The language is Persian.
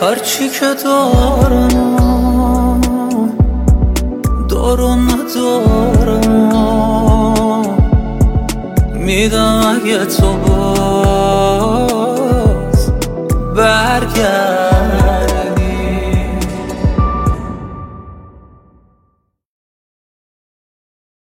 هرچی که دارم ندارم، میدم اگه تو باز برگرد.